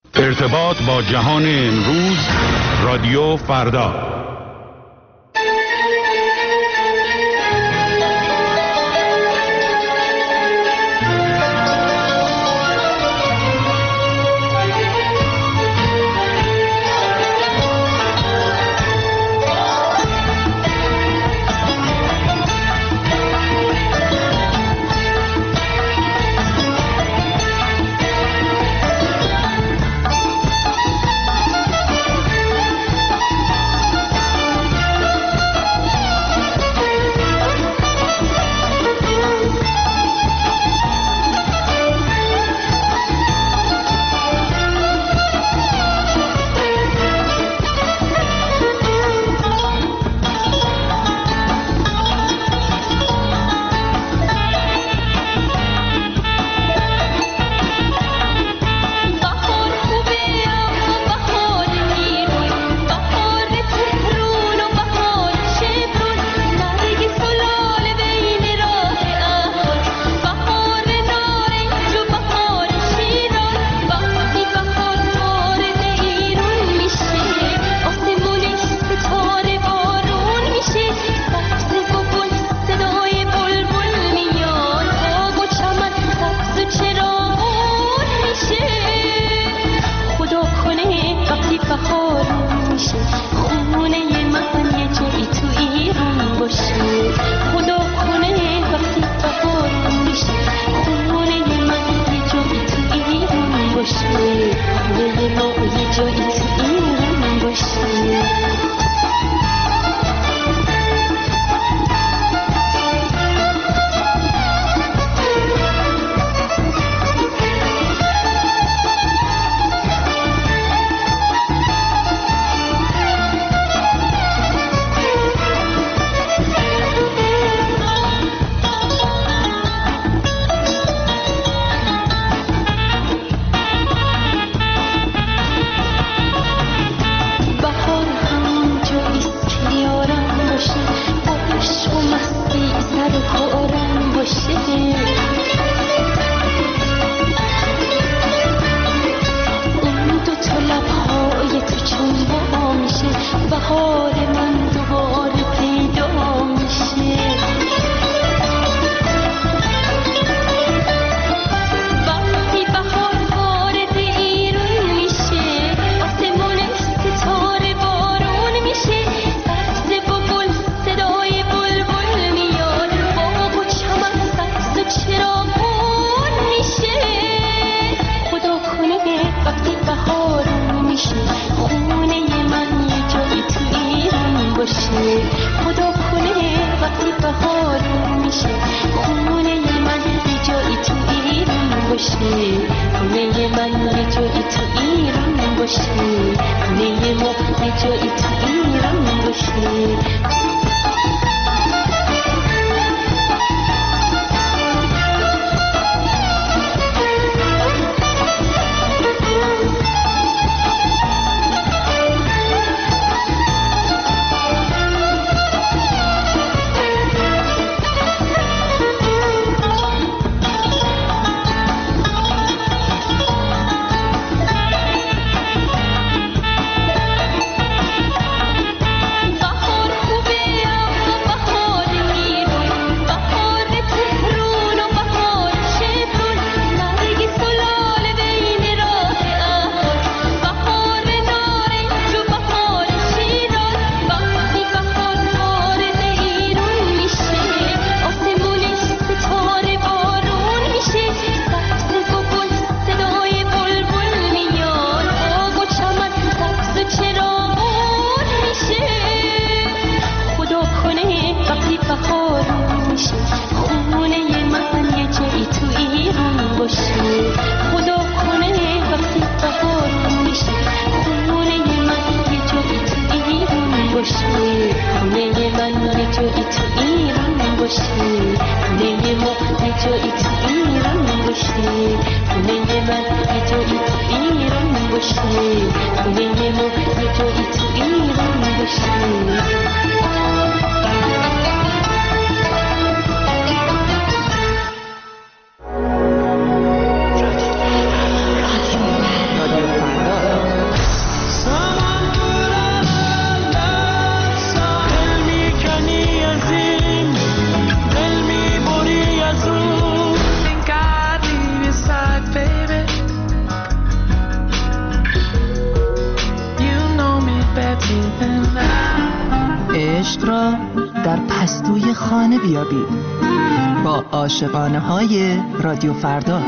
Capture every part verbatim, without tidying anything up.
ارتباط با جهان امروز، رادیو فردا. را در پستوی خانه بیابید با عاشقانه های رادیو فردا.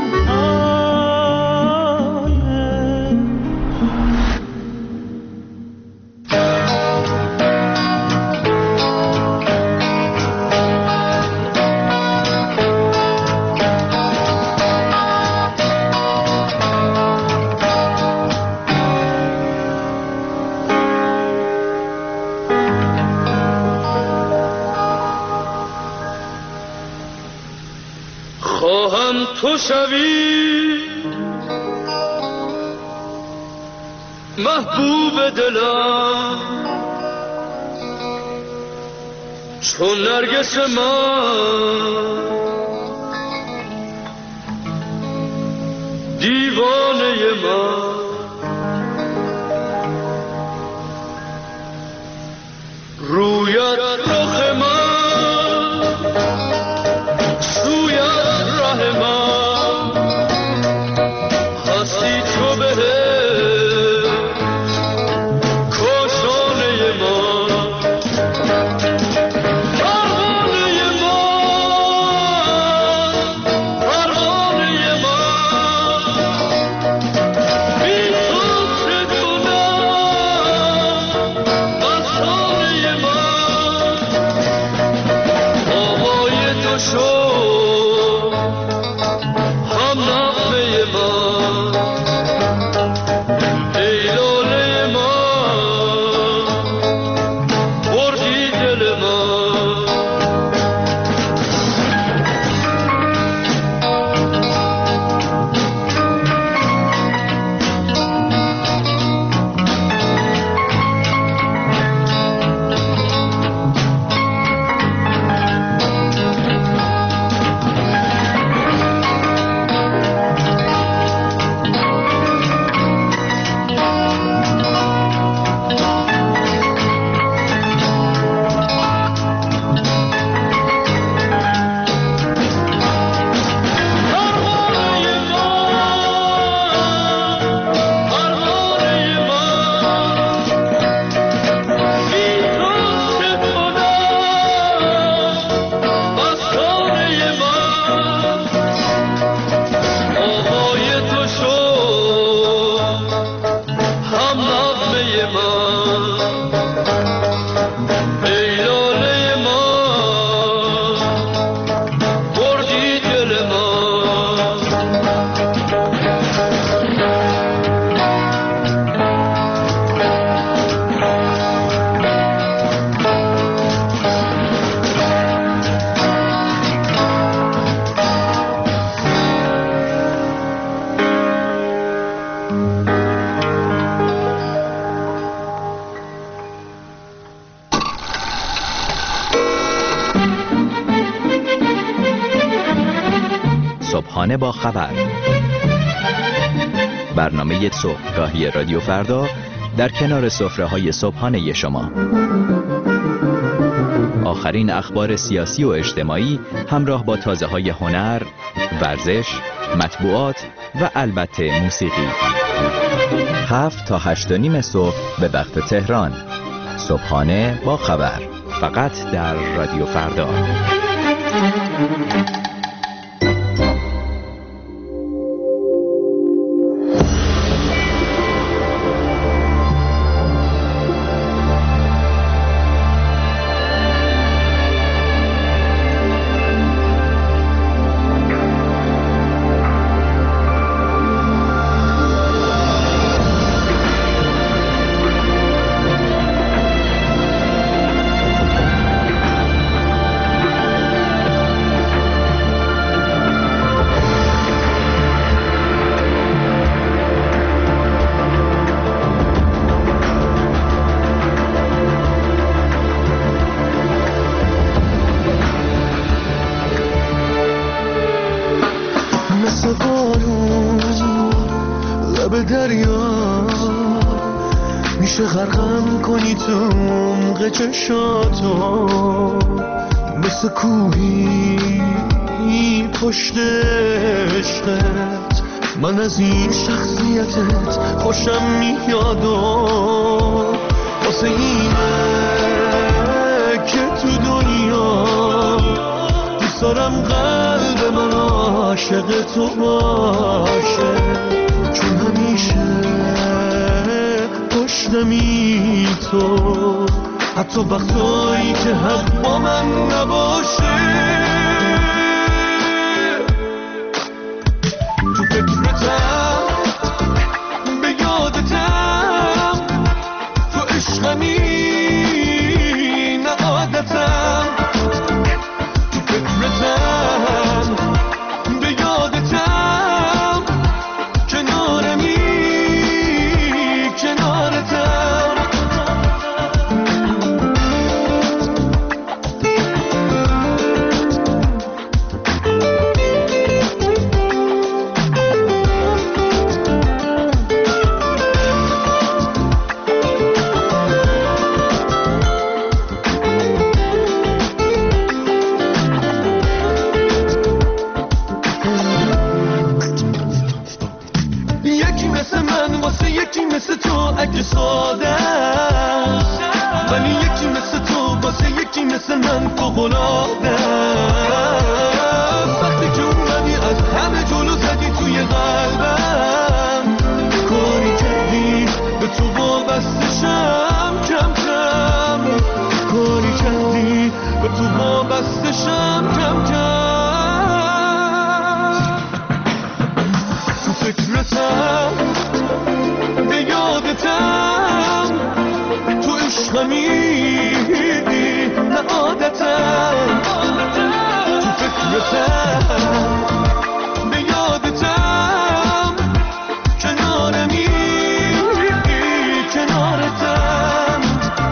تو شوی محبوب دلم چون نرگس من دیوانه من رویت رخ من سویت ره من صبحانه با خبر، برنامه صبحگاهی رادیو فردا در کنار سفره‌های صبحانه شما. آخرین اخبار سیاسی و اجتماعی همراه با تازه‌های هنر، ورزش، مطبوعات و البته موسیقی. هفت تا هشت و نیم صبح به وقت تهران. صبحانه با خبر، فقط در رادیو فردا. غرقم کنی تو عمق چشاتو، مثل کوهی پشت عشقت. من از این شخصیتت خوشم میاد و واسه اینه که تو دنیا دوست دارم قلب من عاشق تو باشه، چون همیشه پشتمی تو، حتی وقتایی که حق با من نباشه. تو فکرتم به یادتم، تو عشقمی نه عادتم. تو فکرتم به یادتم، کنارمی کنارتم. یکی مثل تو اگه ساده، ولی یکی مثل تو واسه یکی مثل من فوق‌العاده. وقتی که اومدی از همه جلو زدی توی قلبم، کاری کردی به تو وابستشم کم کم، کاری کردی به تو وابستشم کم کم. تو فکرتم به یادتم، تو عشقمی نه عادتم. تو فکرتم به یادتم، کنارمی کنارتم.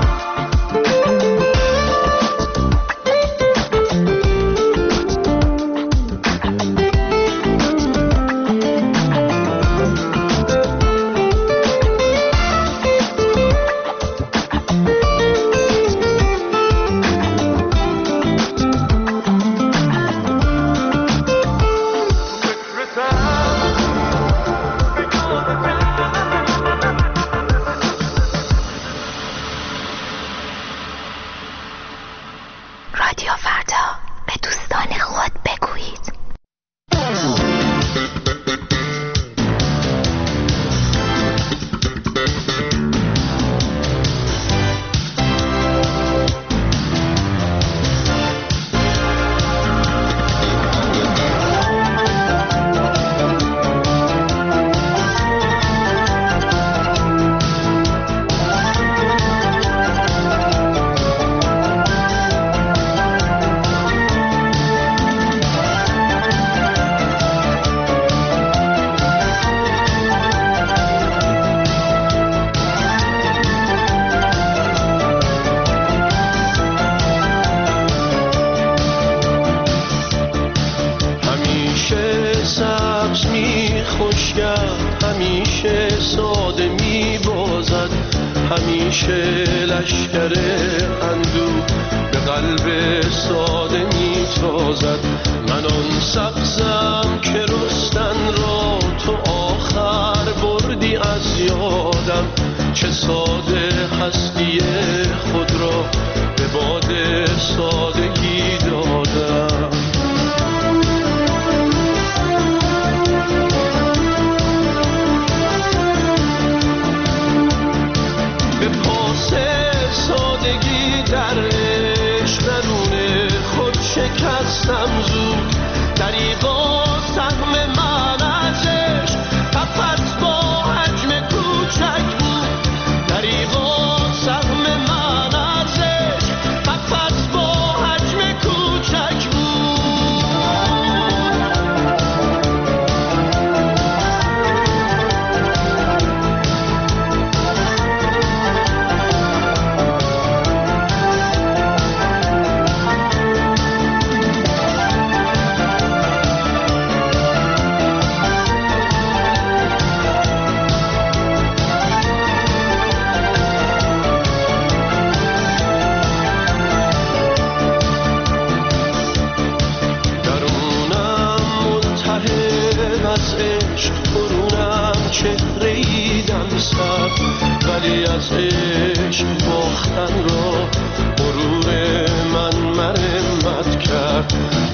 رادیو فردا، به دوستان خود بگویید. همیشه ساده می بازد، همیشه لشکر اندوه به قلب ساده می تازد. من آن سبزم که رستن را تو آخر بردی از یادم، چه ساده هستی خود را به باد سادگی دادم. سادگی در عشق درون خود شکستم زود، دریغا سهم من از عشق فقط با حجم کوچک بود، دریغا سهم من از عشق فقط با حجم کوچک بود. ولی از عشق باختن را غرور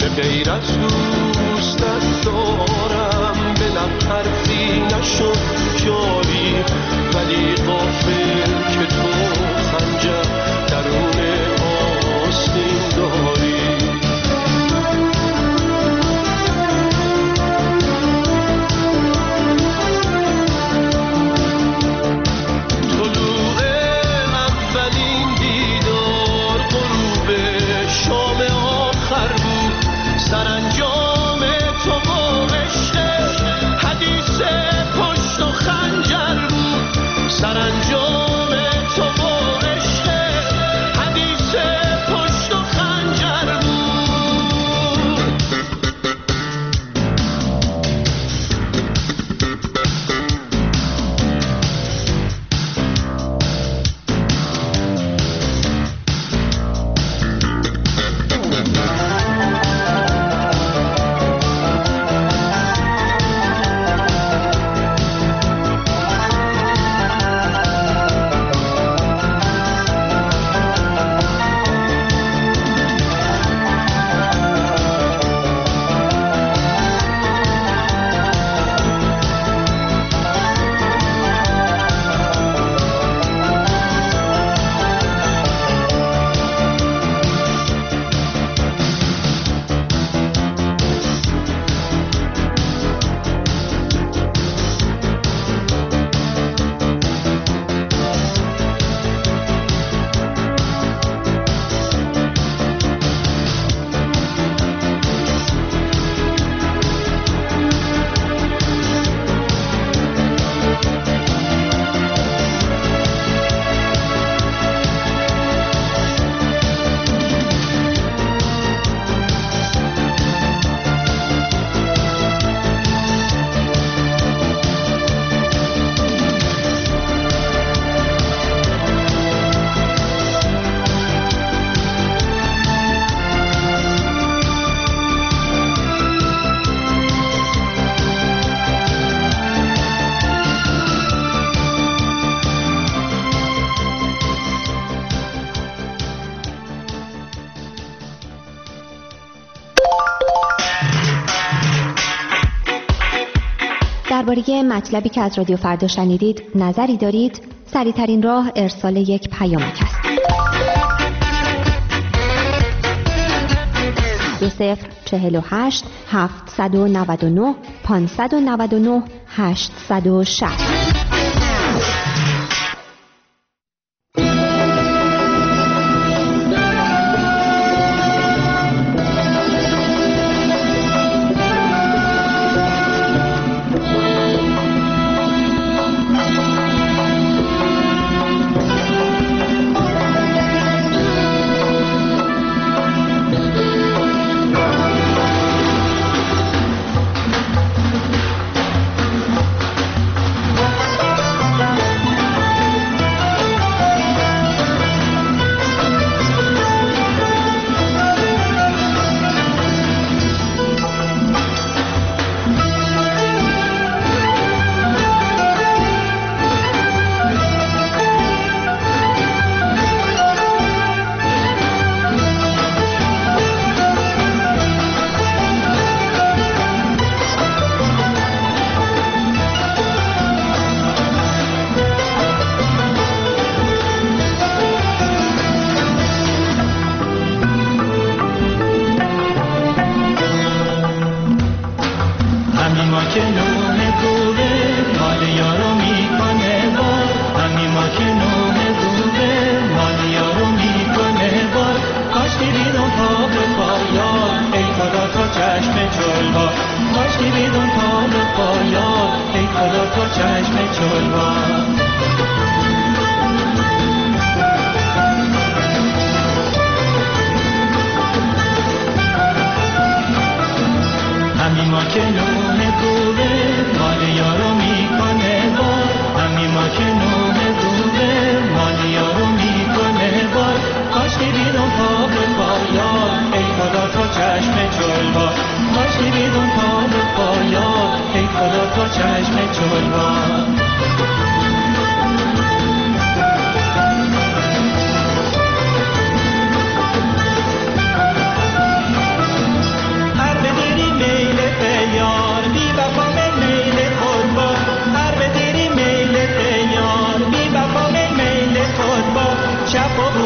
به غیر از دوستت دارم به لب حرفی نشد جاری، ولی غافل که تو خنجر درون آستین داری. سرانجام تو با عشق حدیث پشت و خنجر بود، سرانجام تو با عشق حدیث پشت و خنجر بود. درباره مطلبی که از رادیو فردا شنیدید نظری دارید؟ سریع‌ترین راه ارسال یک پیامک است. دو صفر چهل و هشت هفتصد و نود و نه پانصد و نود و نه هشتصد و شصت.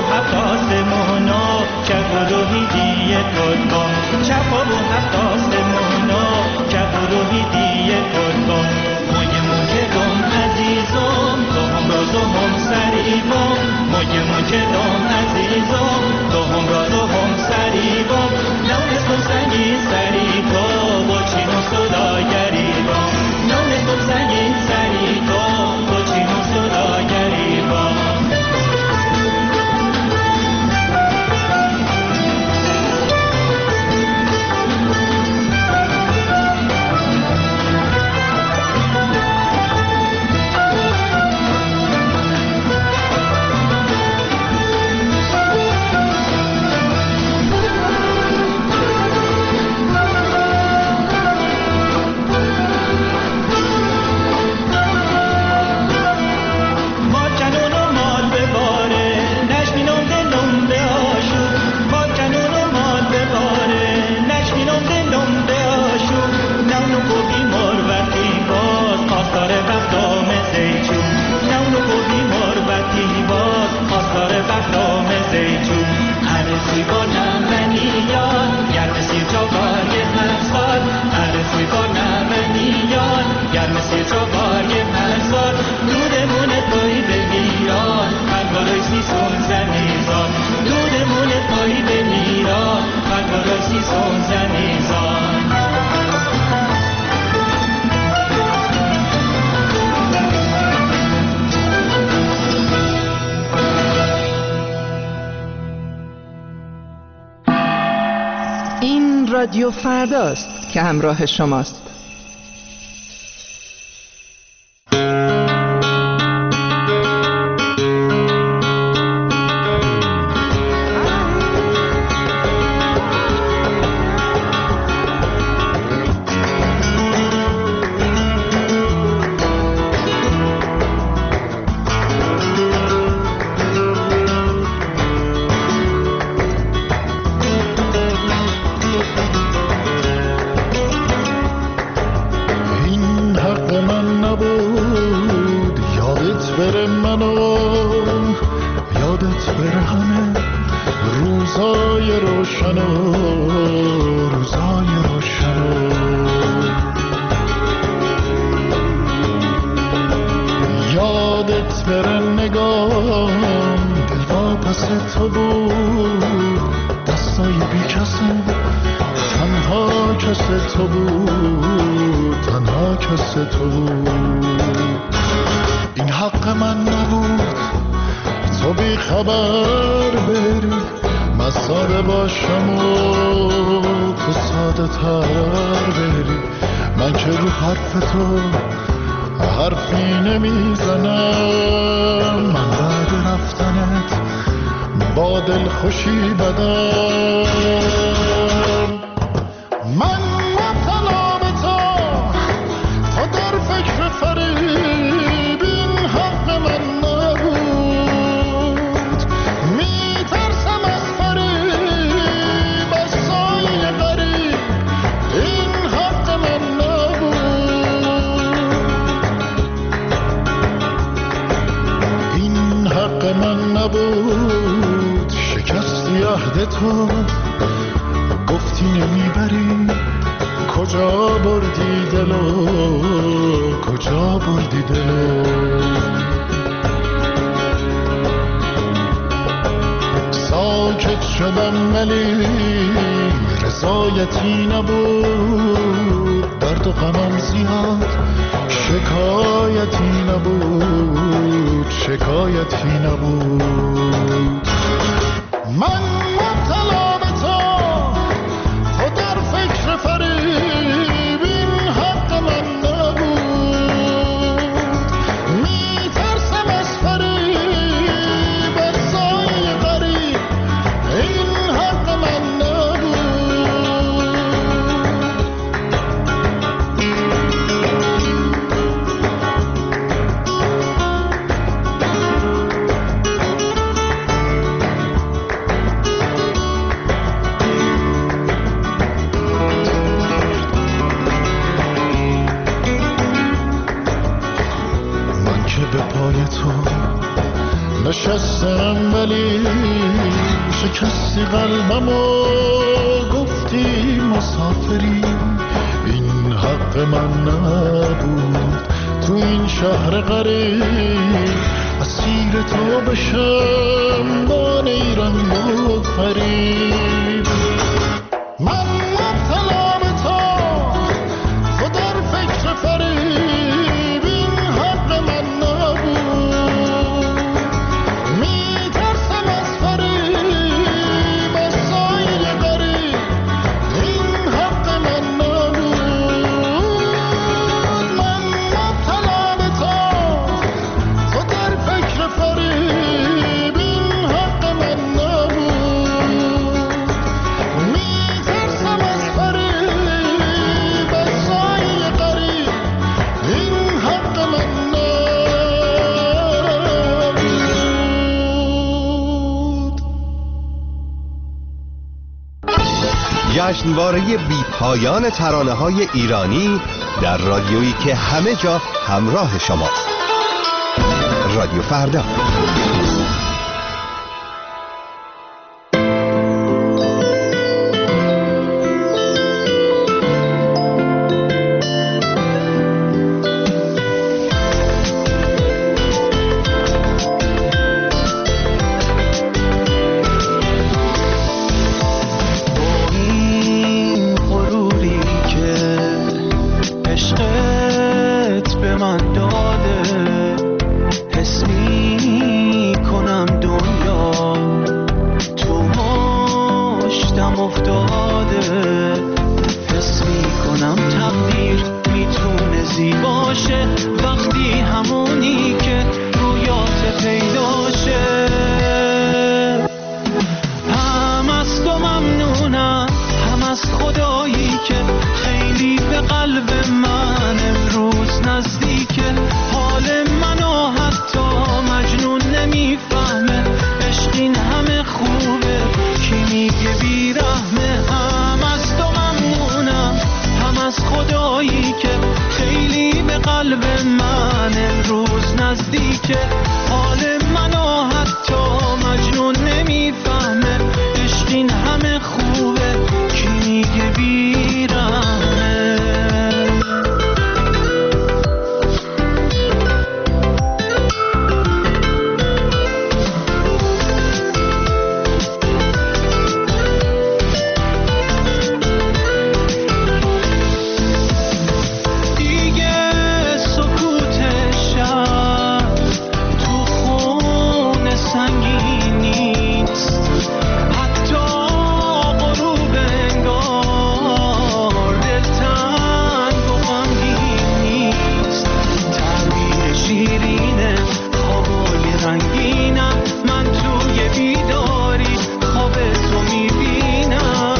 هفت آسمونا چپ و روحیدی کدبا چپ و هفت آسمونا چپ و روحیدی کدبا موی موکدم عزیزم تو هم راز و هم سریبم موی موکدم عزیزم تو هم راز و هم سریبم نونستم سنگین سریبا با چین و صداگریبا نونستم سنگین سریبا با چین و صداگریبا رادیو فرداست که همراه شماست. نشستم ولی شکستی قلبم و گفتی مسافری، این حق من نبود تو این شهر غریب اسیر تو بشم با نیرنگ و فریب. من مبتلا به تو تو در فکر فریب، این حق من نبود میترسم از فریب از سایه غریب، این حق من نبود. من مبتلا به تو تو در فکر فریب، این حق من نبود میترسم از فریب از سایه غریب، این حق من نبود. جشنواره بی پایان ترانه‌های ایرانی در رادیویی که همه جا همراه شماست. رادیو فردا. این غروری که عشقت به من داده، حس می کنم دنیا تو مشتم افتاده، حس می کنم تقدیر میتونه زیباشه وقتی همونی که رویات پیداشه. هم از تو ممنونم، هم از خدایی که خیلی به قلب من امروز نزدیکه. حال منو حتی مجنون نمیفهمه، عشق این همه خوبه کی میگه بیرحمه. هم از تو ممنونم، هم از خدایی که خیلی به قلب من امروز نزدیکه. حال منو حتی مجنون نمیفهمه، عشق این همه خوبه کی میگه بیرحمه. دیگه سکوت شب تو خون سنگین نیست، حتی غروب انگار دلتنگ و غمگین نیست. تعبیر شیرینه خوابای رنگینم، من توی بیداری خواب تو میبینم.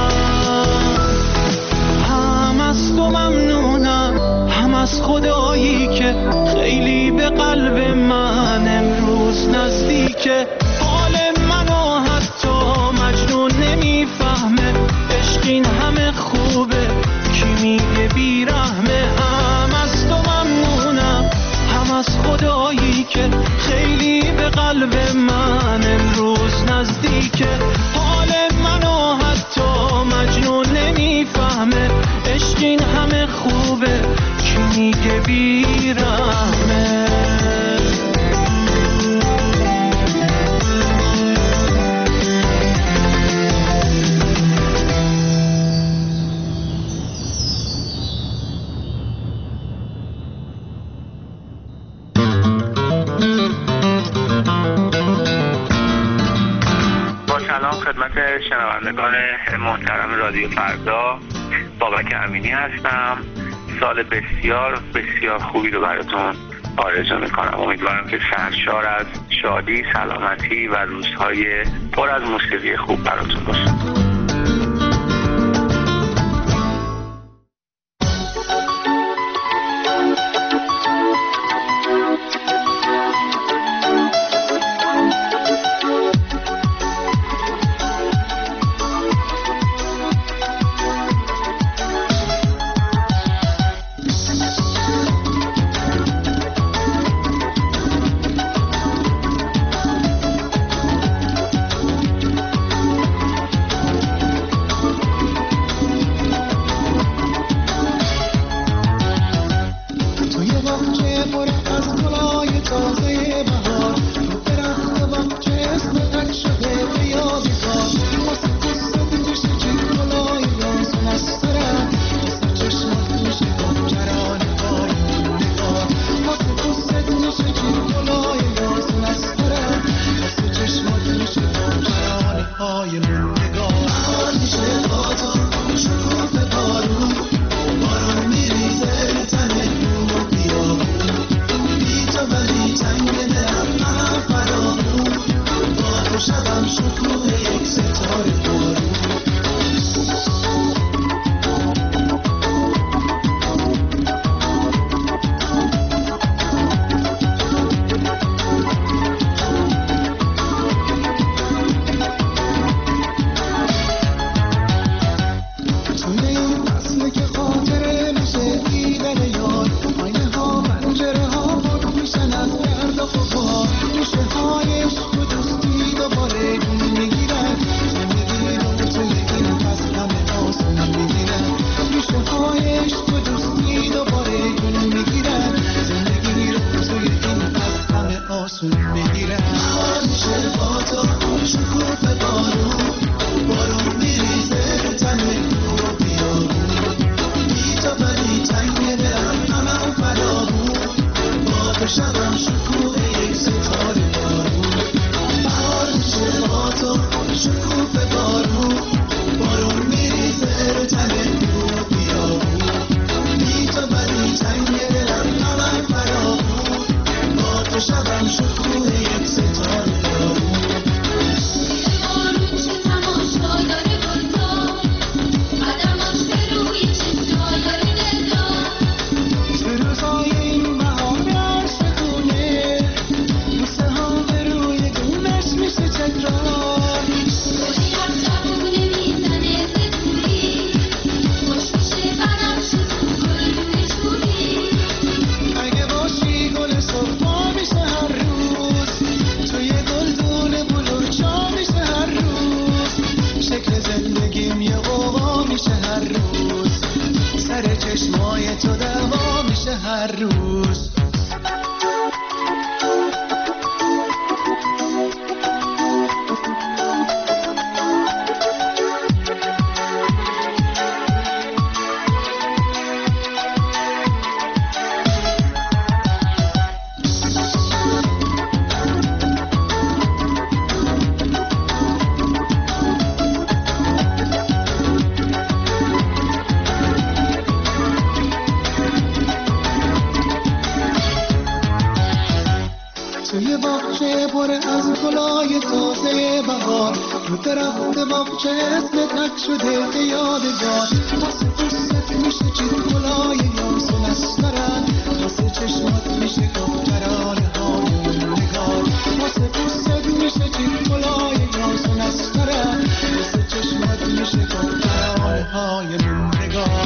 هم از تو ممنونم، هم از خدایی که خیلی به قلب من امروز نزدیکه. حال منو حتی مجنون نمیفهمه، عشق این همه خوبه کی میگه بیرحمه. هم از تو ممنونم، هم از خدایی که خیلی به قلب من امروز نزدیکه. حال منو حتی مجنون نمیفهمه، عشق این همه خوبه کی میگه بیرحمه. با سلام خدمت شنوندگان محترم رادیو فردا، بابک امینی هستم. سال بسیار بسیار خوبی رو براتون آرزو میکنم. امیدوارم که سرشار از شادی، سلامتی و روزهای پر از موسیقی خوب براتون باشه. آسون میگیرم. بهار میشه با تو شکوفه بارون، بارون میریزه رو تن کوه و بیابون، بی تو ولی تنگ دلم همم فراغون، با تو شبم شکوه یک ستاره بارون. بهار میشه با تو شکوفه بارون، بارون میریزه رو تن کوه و بیابون، بی تو ولی تنگ دلم همم فراغون، با تو شبم شکوه یک ستاره بارون. چشمای تو دوا میشه هر روز. توی باغچه پر از گلای تازه بهار، رو درخت باغچه اسمت نک شده به یادگار. واسه پوست میشه چید گلای یاسون استرن، واسه چشمات میشه گفترانه های نگار. واسه پوست میشه چید گلای یاسون استرن، واسه چشمات میشه گفترانه های نگار.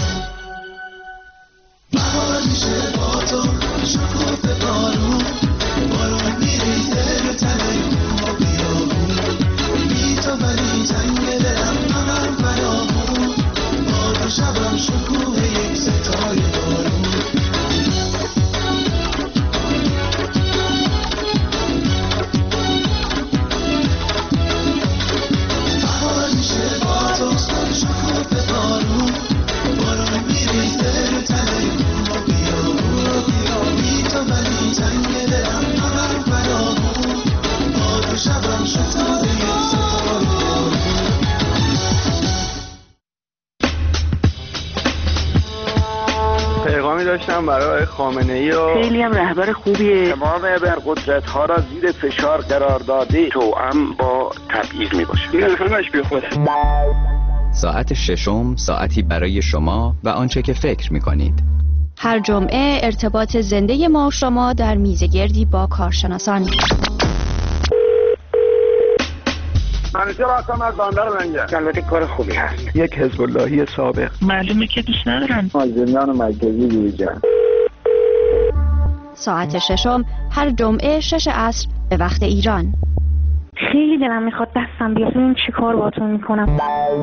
بهار میشه با تو شکوفه بارون، بارون میریزه رو تن کوه و بیابون، بی تو ولی تنگ دلم همم فراغون، با تو شبم شکوه یک ستاره بارون. بهار میشه با تو شکوفه بارون، بارون میریزه رو تن کوه و بیابون، بی تو ولی تنگ دلم همم فراغون، با تو شبم شکوه یک ستاره بارون. پیغامی داشتم برای خامنه‌ای و خیلی هم رهبر خوبیه. تمام ابرقدرت‌ها را زیر فشار قرار داده، توأم با تبعیض میباشه. این همش بی خوده. ساعت ششم ساعتی برای شما و آنچه که فکر می‌کنید. هر جمعه ارتباط زنده ما و شما در میزگردی با کارشناسان. منیجر هستم از بندر منگه. البته کار خوبی هست. یک حزب اللهی سابق. معلومه که دوست ندارم. از زندان مرکزی بیرون. ساعت ششم هر جمعه شش عصر به وقت ایران. خیلی دلم میخواد دستم بیاد. این چی کار باهاتون میکنم؟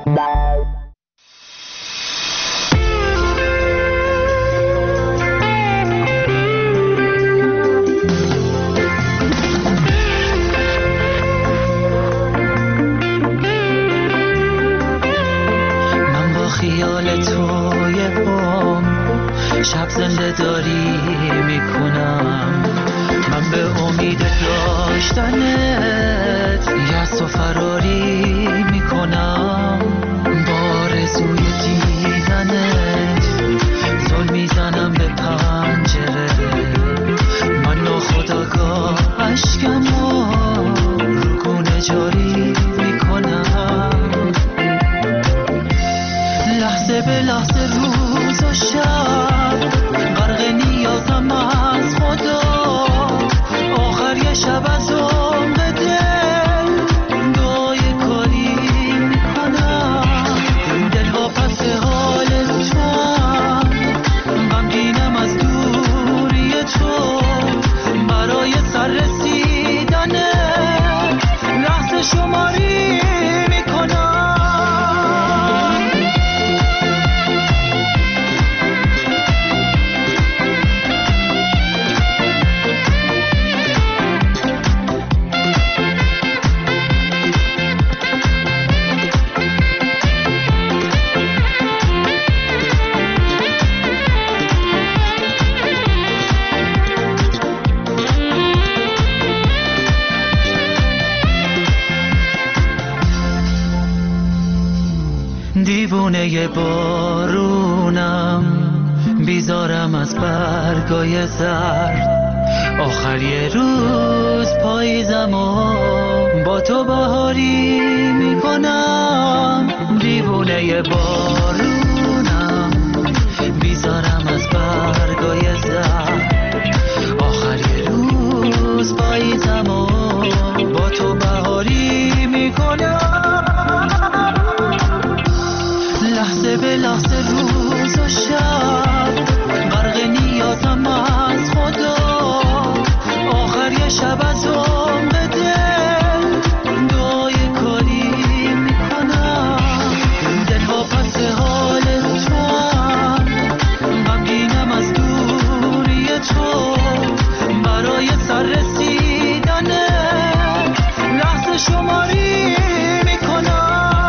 خیال توی بام شب زنده داری میکنم، من به امید داشتنت یأس و فراری میکنم، با آرزوی دیدنت زل میزنم به پنجره، من ناخودآگاه اشکمو رو گونه جاری میکنم، لحظه به لحظه روز و شب غرق نیازم از خدا، آخر یه شب از عمق دل دعای کاری میکنم، دلها پس حال توام، غمگینم از دوری تو، برای سر رسیدنه دیوونه بارونم، بیزارم از برگای زرد. آخر یه روز پاییزم و با تو بهاری میکنم. دیوونه بارونم، بیزارم از برگای زرد. آخر یه روز پاییزم و با تو بهاری میکنم. لحظه به لحظه روز و شب غرق نیازم از خدا. آخر یه شب از عمق دل دعای کاری میکنم. دل واپس حال تو هم غمگینم از دوری تو. برای سر رسیدن لحظه شماری میکنم.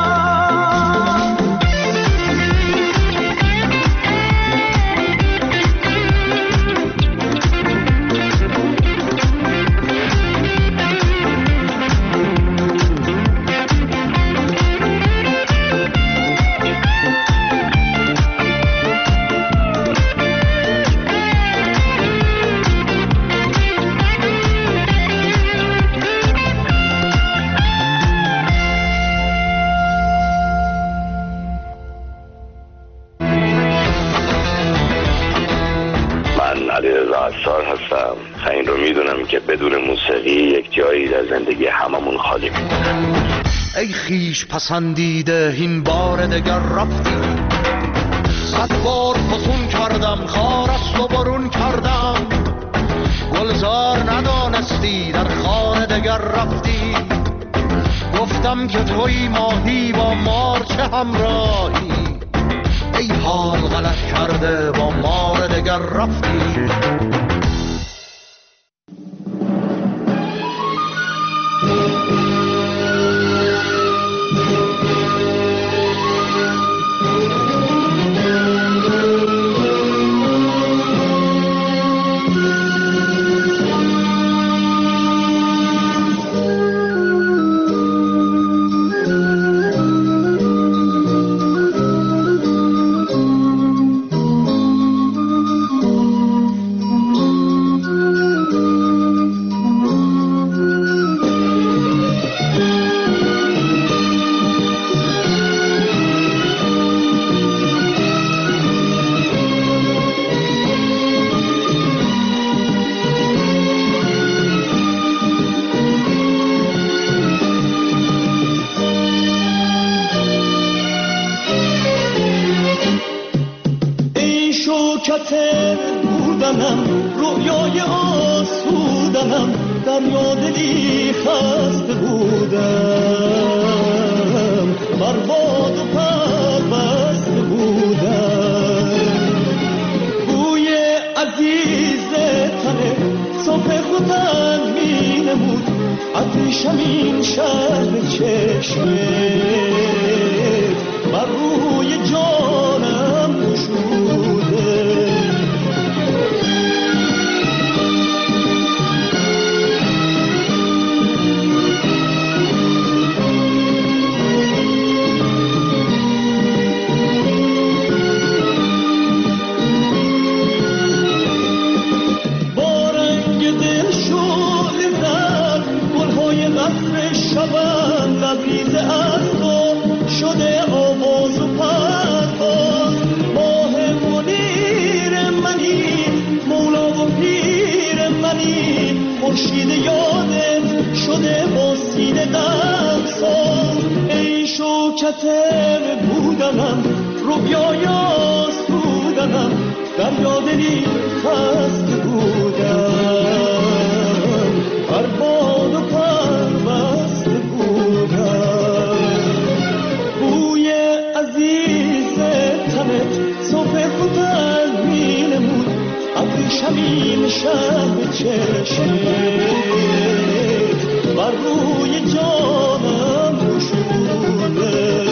هستم. این رو میدونم که بدون موسیقی یک جایی در زندگی هممون خالی میمونه. ای خیش پسندیده این بار دگر رفتی. صد بار فسون کردم خار است و برون کردم. گلزار ندانستی در خانه دگر رفتی. گفتم که توی ماهی با مار چه همراهی. ای حال غلط کرده با مار دگر رفتی. بودنم رویای آسودنم در یادلی خسته بودم بر باد و پر بسته بودم بوی عزیز تنه صبح خودن می نمود عطشم این شهر چشمت بر روی جانم گشوده لبریز از تو شده آواز و پرواز ماه منیر منی مولا و پیر منی خورشید یادت شده با سینه دمساز ای شوکت بودنم رویای آسودنم در یادلی خسته بودم هر باد و پرواز بوی عزیز تنت صبح خودن می نمود ابریشمین شب چشمت بر روی جانم گشوده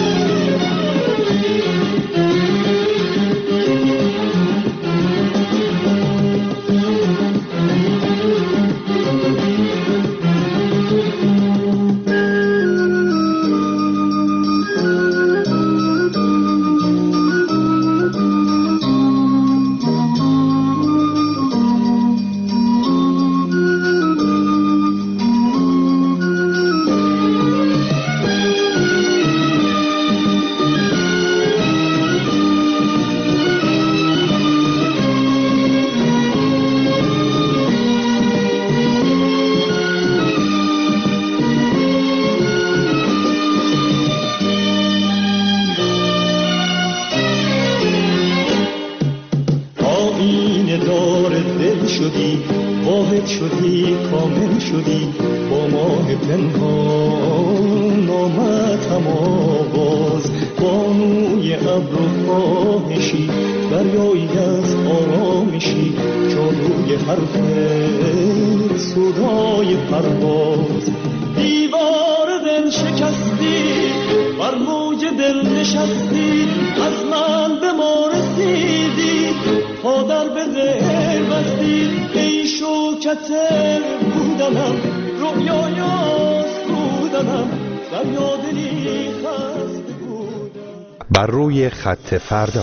کامل شدی با ماه پنهان آمد هم آواز بانوی ابر و خواهشی دریایی از آرامشی جادوی حرفت صدای پرواز دیوار دل شکستی بر موج دل نشستی از من به ما رسیدی تا در به ذهن بستی ای شوکت بودنم رویایاست بودنم در یادلی خسته بودم. بر روی خط فردا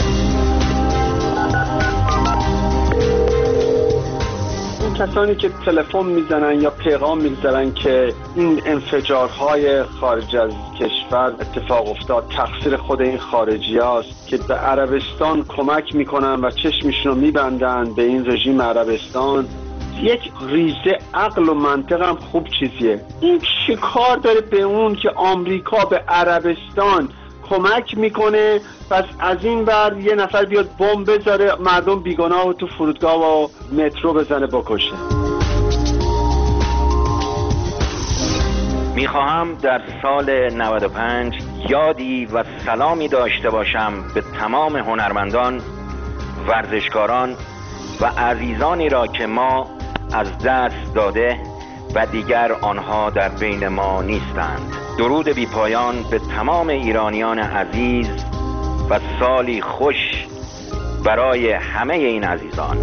کسانی که تلفن میزنن یا پیغام میزنن که این انفجارهای خارج از کشور اتفاق افتاد تقصیر خود این خارجی هاست که به عربستان کمک میکنن و چشمشون رو میبندن به این رژیم عربستان، یک ریزه عقل و منطق هم خوب چیزیه. این چه کار داره به اون که آمریکا به عربستان کمک میکنه پس از این بر یه نفر بیاد بمب بذاره مردم بیگناه و تو فرودگاه و مترو بزنه بکشه. میخواهم در سال نود و پنج یادی و سلامی داشته باشم به تمام هنرمندان، ورزشکاران و عزیزانی را که ما از دست داده و دیگر آنها در بین ما نیستند. درود بی پایان به تمام ایرانیان عزیز و سالی خوش برای همه این عزیزان.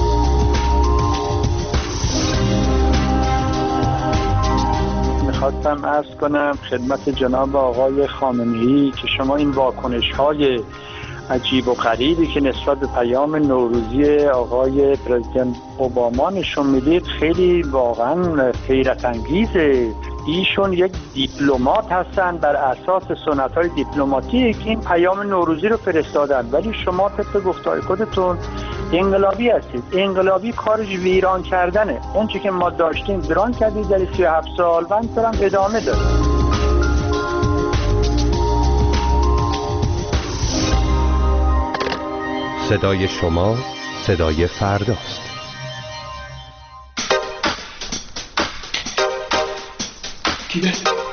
میخواستم عرض کنم خدمت جناب آقای خامنه‌ای که شما این واکنش‌های عجیب و غریبی که نسبت به پیام نوروزی آقای پرزیدنت اوباما نشون میدید خیلی واقعا حیرت انگیزه. ایشون یک دیپلمات هستن، بر اساس سنت‌های دیپلماتیک این پیام نوروزی رو فرستادن، ولی شما طبق گفتار خودتون انقلابی هستید. انقلابی کارش ویران کردنه. اون چیزی که ما داشتیم ویران کردید در سی و هفت سال و همینطور هم ادامه داره. صدای شما صدای فرداست. کیه؟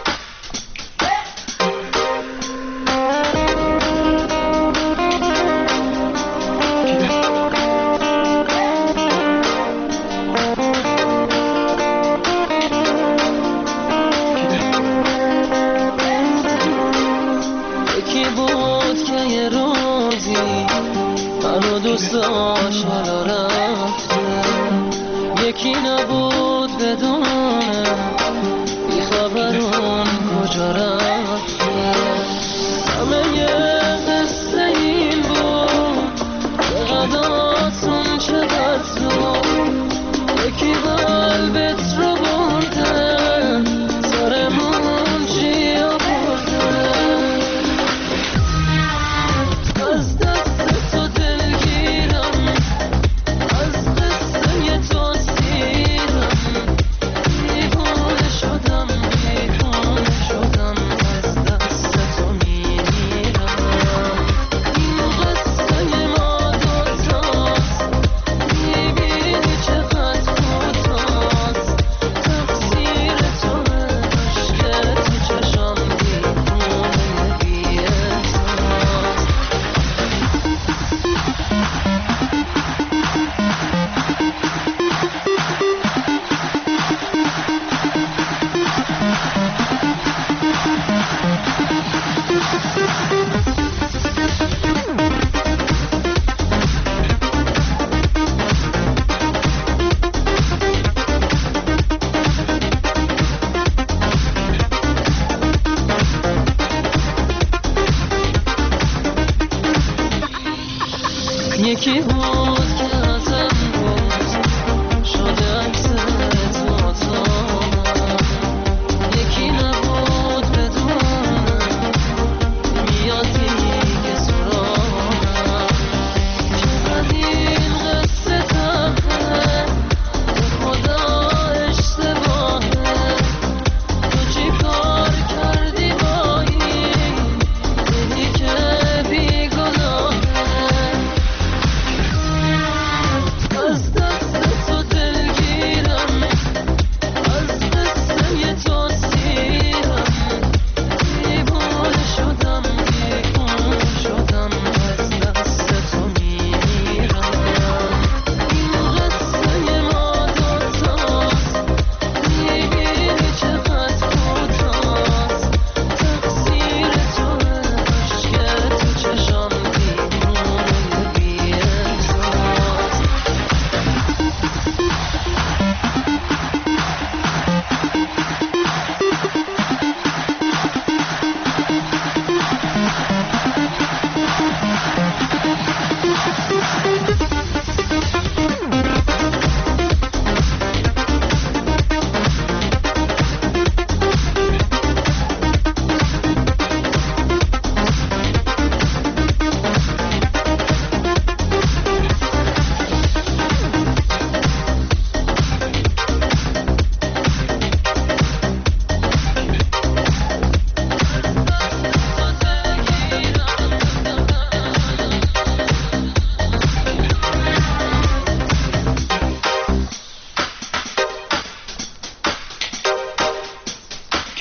یکی بود که یه روزی منو دوست داشت حالا رفته، یکی نبود بدونه بی خبرون کجا رفته. همه یه قصه این بود چقدراتون چقدر زود، یکی قلبت رو برده سرمون چی آورده. از دست تو دلگیرم، از قصه تو سیرم، دیوانه شدم دیوانه شدم از دست تو میمیرم. این قصه ما دوتاست، میبینی چقدر کوتاست، تقصیر تو عشق تو چشم دیوانه بی احساس. یکی بود که ازم بود شده عکس تو تا من، یکی نبود بدونم میاد دیگه سراغم. چقدر این قصه تقه به خدا اشتباهه، تو چی کار کردی با این دلی که بیگناهه.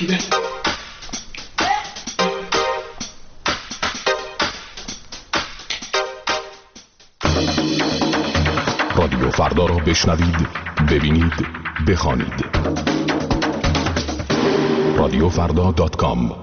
کیده رادیو فردا را بشنوید، ببینید، بخوانید. رادیو فردا دات کام.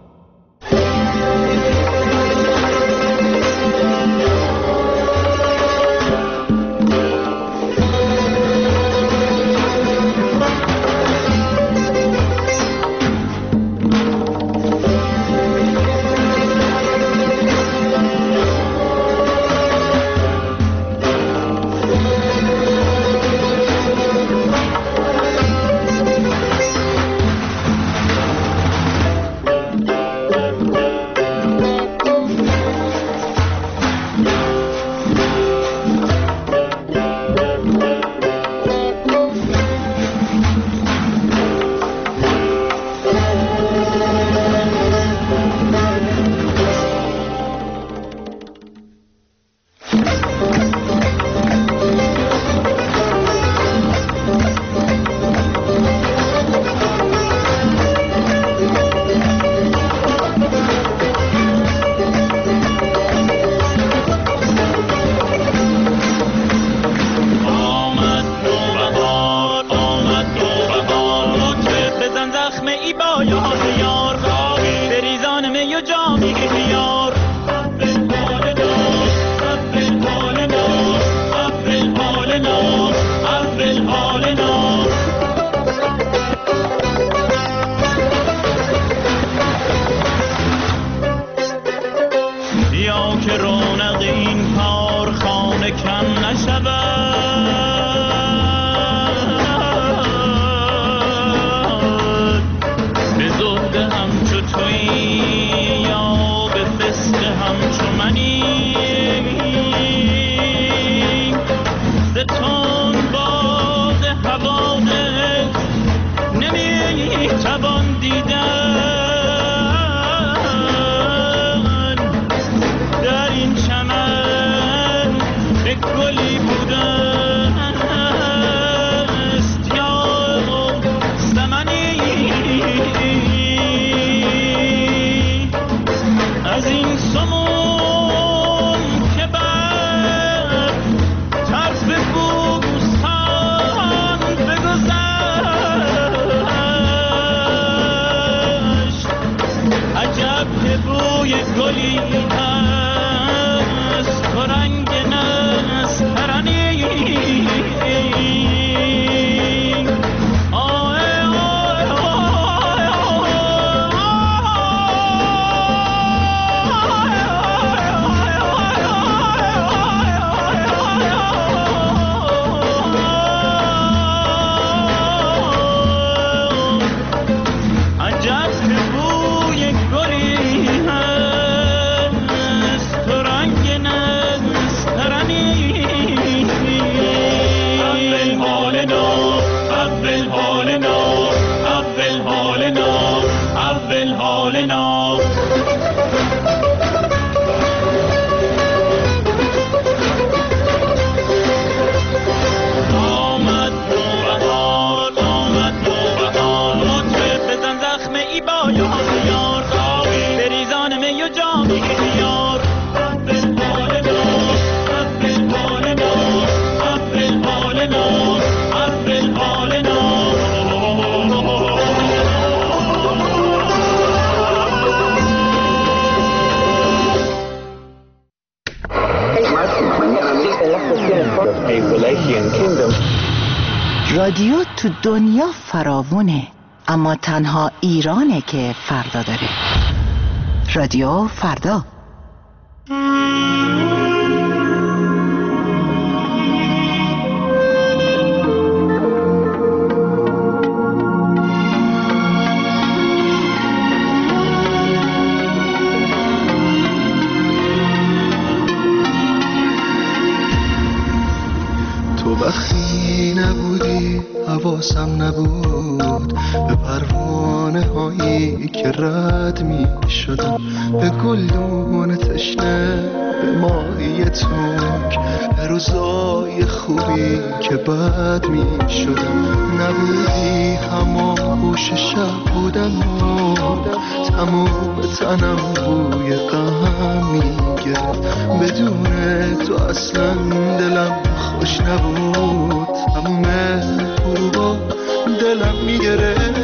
رادیو تو دنیا فراوونه، اما تنها ایرانه که فردا داره. رادیو فردا. تو وقتی نبودی حواسم نبود به پروانه هایی که رد می شدم، به گلدون تشنه، به ماهی تنگ، به روزای خوبی که بد می شدم. نبودی همون آغوش شب بودم و تمام تنم بوی غم میگرفت. بدون تو اصلا دلم خوش نبود، تموم غروبا دلم میگرفت.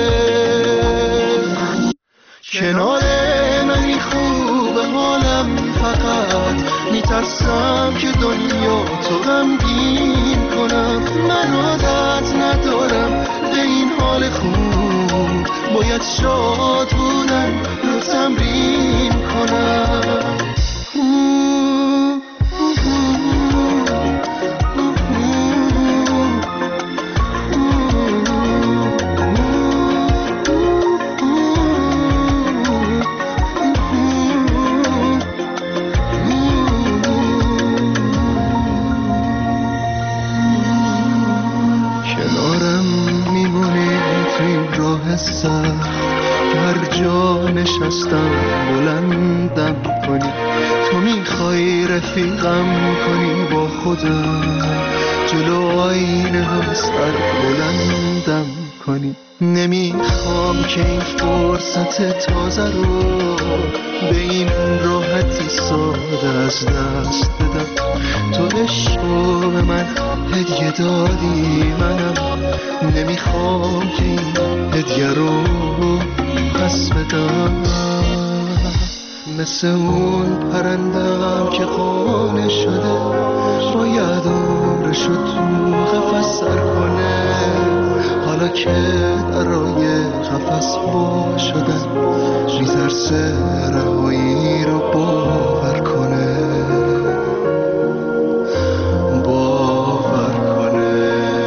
کنار منی خوب حالم، فقط میترسم که دنیا تو غمگین کنم. من عادت ندارم به این حال خوب، باید شاد بودن رو تمرین کنم. هر جا نشستم بلندم کنی، تو میخوای رفیقم کنی با خودم، جلو آینه هم سر بلندم کنی. نمیخوام که این فرصت تازه رو به این راحتی ساده از دست بدم. تو عشقو به من هدیه دادی، منم نمیخوام که این هدیه رو پس بدم. مثل اون پرندم که قانع شده، باید آرشو تو قفس سر کنه. حالا که درای قفس وا شدن، میترسه رهایی رو باور کنه، باور کنه.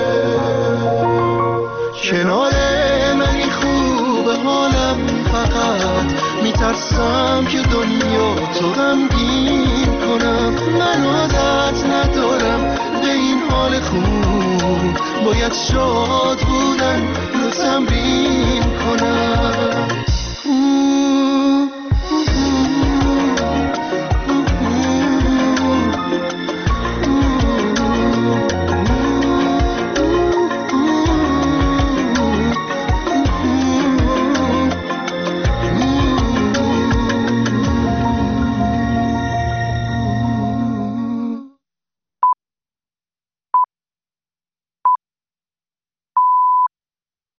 کنار منی خوب حالم، فقط میترسم که دنیا تو غمگین کنم. من عادت ندارم به این حال خوب، باید شاد بودن